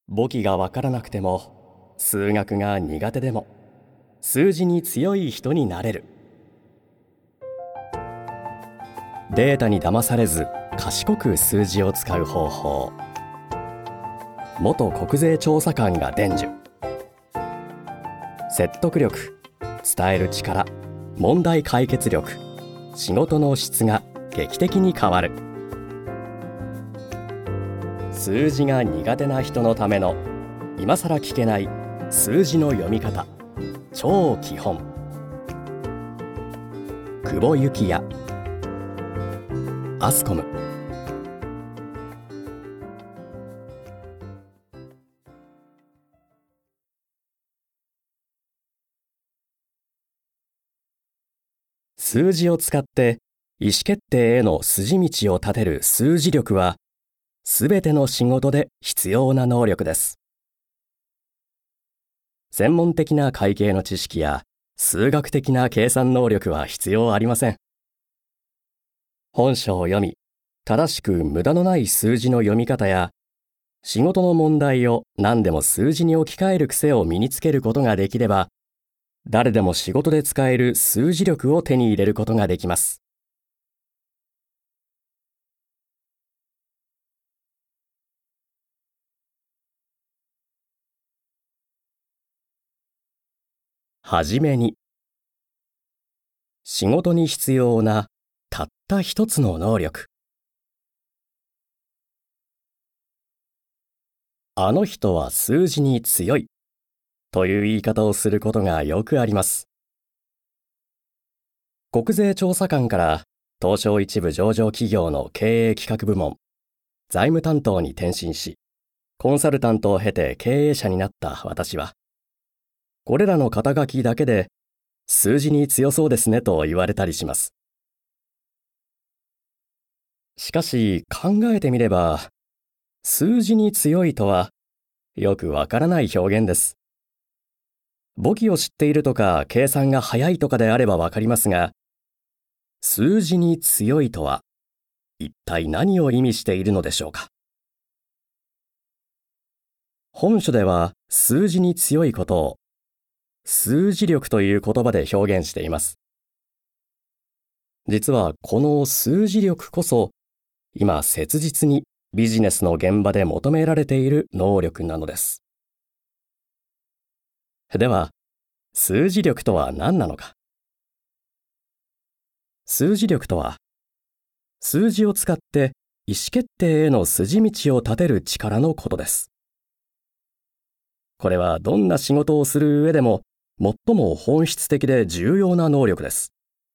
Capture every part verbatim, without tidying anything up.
簿記がわからなくても、数学が苦手でも、数字に強い人になれる。データに騙されず賢く数字を使う方法。元国税調査官が伝授。説得力、伝える力、問題解決力、仕事の質が劇的に変わる。数字が苦手な人のための今さら聞けない数字の読み方、超基本。久保幸也、アスコム。数字を使って意思決定への筋道を立てる数字力は、すべての仕事で必要な能力です。専門的な会計の知識や数学的な計算能力は必要ありません。本書を読み、正しく無駄のない数字の読み方や、仕事の問題を何でも数字に置き換える癖を身につけることができれば、誰でも仕事で使える数字力を手に入れることができます。はじめに、仕事に必要なたった一つの能力。あの人は数字に強いという言い方をすることがよくあります。国税調査官から東証一部上場企業の経営企画部門、財務担当に転身し、コンサルタントを経て経営者になった私は、これらの肩書きだけで数字に強そうですねと言われたりします。しかし考えてみれば、数字に強いとはよくわからない表現です。簿記を知っているとか計算が早いとかであればわかりますが、数字に強いとは一体何を意味しているのでしょうか。本書では数字に強いことを数字力という言葉で表現しています。実はこの数字力こそ今切実にビジネスの現場で求められている能力なのです。では、数字力とは何なのか。数字力とは、数字を使って意思決定への筋道を立てる力のことです。これはどんな仕事をする上でも最も本質的で重要な能力です。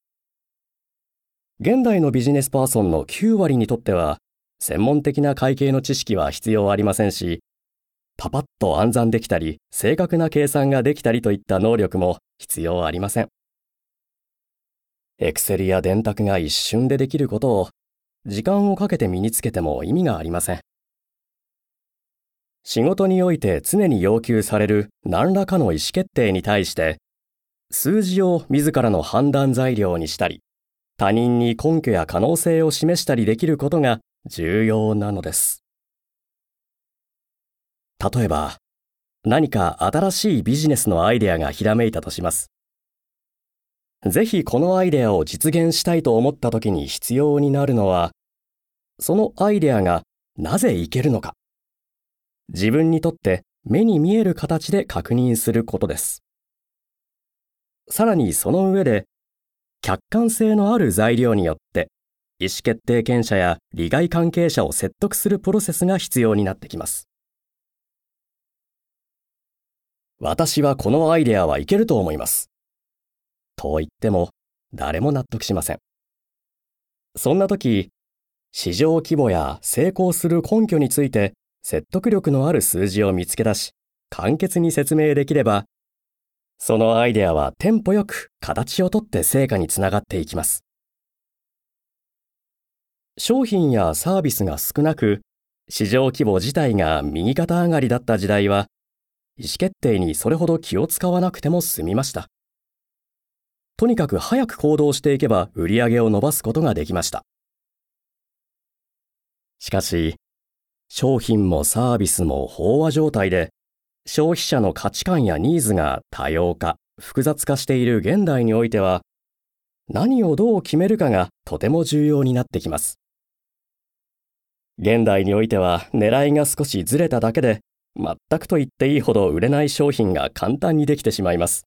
現代のビジネスパーソンのきゅうわりにとっては、専門的な会計の知識は必要ありませんし、パパッと暗算できたり、正確な計算ができたりといった能力も必要ありません。エクセルや電卓が一瞬でできることを、時間をかけて身につけても意味がありません。仕事において常に要求される何らかの意思決定に対して、数字を自らの判断材料にしたり、他人に根拠や可能性を示したりできることが重要なのです。例えば、何か新しいビジネスのアイデアがひらめいたとします。ぜひこのアイデアを実現したいと思ったときに必要になるのは、そのアイデアがなぜいけるのか、自分にとって目に見える形で確認することです。さらにその上で、客観性のある材料によって、意思決定権者や利害関係者を説得するプロセスが必要になってきます。私はこのアイデアはいけると思います。と言っても誰も納得しません。そんな時、市場規模や成功する根拠について説得力のある数字を見つけ出し、簡潔に説明できれば、そのアイデアはテンポよく形をとって成果につながっていきます。商品やサービスが少なく、市場規模自体が右肩上がりだった時代は、意思決定にそれほど気を使わなくても済みました。とにかく早く行動していけば売り上げを伸ばすことができました。しかし、 商品もサービスも飽和状態で、消費者の価値観やニーズが多様化、複雑化している現代においては、何をどう決めるかがとても重要になってきます。現代においては狙いが少しずれただけで、全くと言っていいほど売れない商品が簡単にできてしまいます。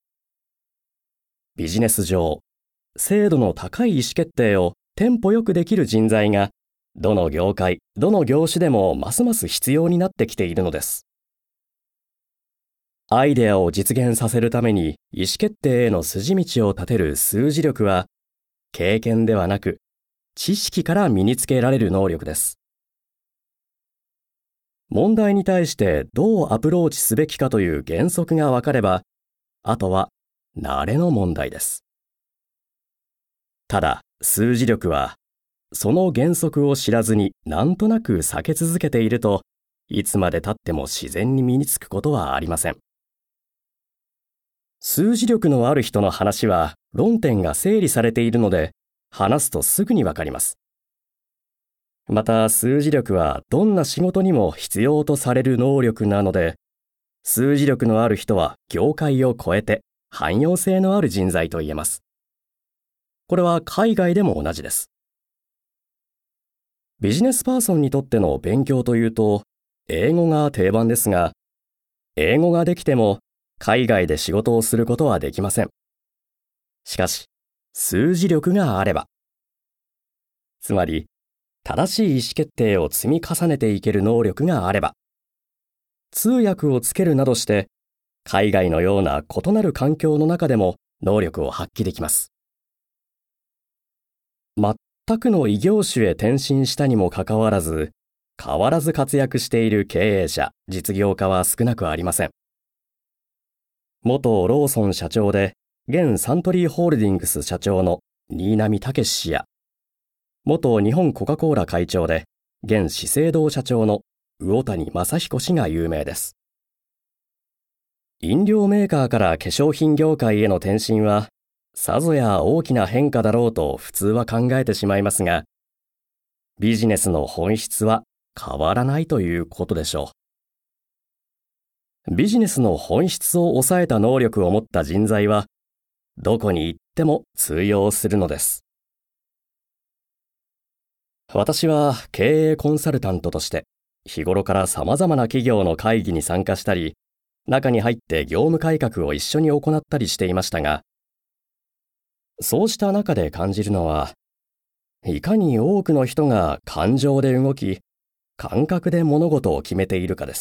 ビジネス上、精度の高い意思決定をテンポよくできる人材が、どの業界、どの業種でもますます必要になってきているのです。アイデアを実現させるために意思決定への筋道を立てる数字力は、経験ではなく、知識から身につけられる能力です。問題に対してどうアプローチすべきかという原則が分かれば、あとは慣れの問題です。ただ、数字力は、その原則を知らずになんとなく避け続けていると、いつまで経っても自然に身につくことはありません。数字力のある人の話は論点が整理されているので、話すとすぐにわかります。また、数字力はどんな仕事にも必要とされる能力なので、数字力のある人は業界を超えて汎用性のある人材と言えます。これは海外でも同じです。ビジネスパーソンにとっての勉強というと、英語が定番ですが、英語ができても海外で仕事をすることはできません。しかし、数字力があれば、つまり、正しい意思決定を積み重ねていける能力があれば、通訳をつけるなどして、海外のような異なる環境の中でも能力を発揮できます。全くの異業種へ転身したにもかかわらず、変わらず活躍している経営者、実業家は少なくありません。元ローソン社長で、現サントリーホールディングス社長の新浪剛史氏や、元日本コカ・コーラ会長で、現資生堂社長の魚谷正彦氏が有名です。飲料メーカーから化粧品業界への転身は、さぞや大きな変化だろうと普通は考えてしまいますが、ビジネスの本質は変わらないということでしょう。ビジネスの本質を抑えた能力を持った人材は、どこに行っても通用するのです。私は経営コンサルタントとして、日頃から様々な企業の会議に参加したり、中に入って業務改革を一緒に行ったりしていましたが、そうした中で感じるのは、いかに多くの人が感情で動き、感覚で物事を決めているかです。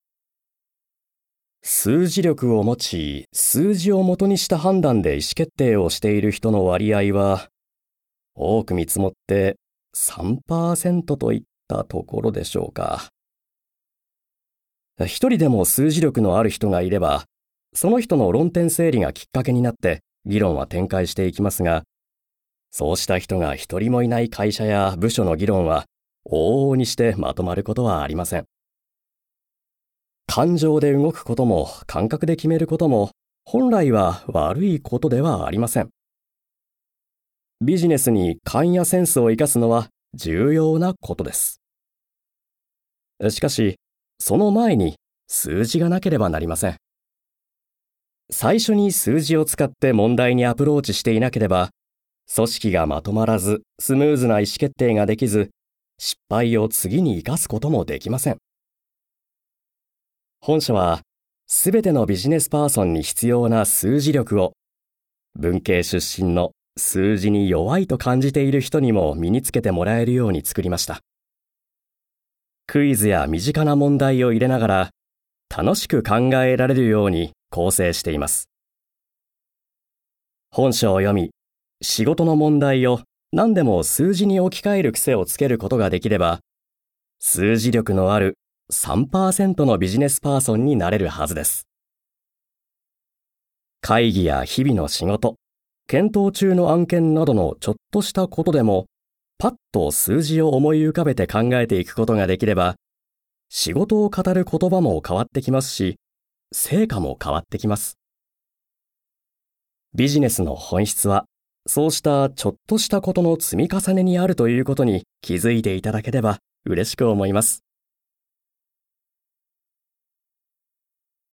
数字力を持ち、数字を元にした判断で意思決定をしている人の割合は、多く見積もってさんパーセント といったところでしょうか。一人でも数字力のある人がいれば、その人の論点整理がきっかけになって、議論は展開していきますが、そうした人が一人もいない会社や部署の議論は往々にしてまとまることはありません。感情で動くことも感覚で決めることも本来は悪いことではありません。ビジネスに勘やセンスを生かすのは重要なことです。しかし、その前に数字がなければなりません。最初に数字を使って問題にアプローチしていなければ、組織がまとまらず、スムーズな意思決定ができず、失敗を次に生かすこともできません。本書は、すべてのビジネスパーソンに必要な数字力を、文系出身の数字に弱いと感じている人にも身につけてもらえるように作りました。クイズや身近な問題を入れながら、楽しく考えられるように構成しています。本書を読み、仕事の問題を何でも数字に置き換える癖をつけることができれば、数字力のある さんパーセント のビジネスパーソンになれるはずです。会議や日々の仕事、検討中の案件などのちょっとしたことでも、パッと数字を思い浮かべて考えていくことができれば、仕事を語る言葉も変わってきますし、成果も変わってきます。ビジネスの本質は、そうしたちょっとしたことの積み重ねにあるということに気づいていただければ嬉しく思います。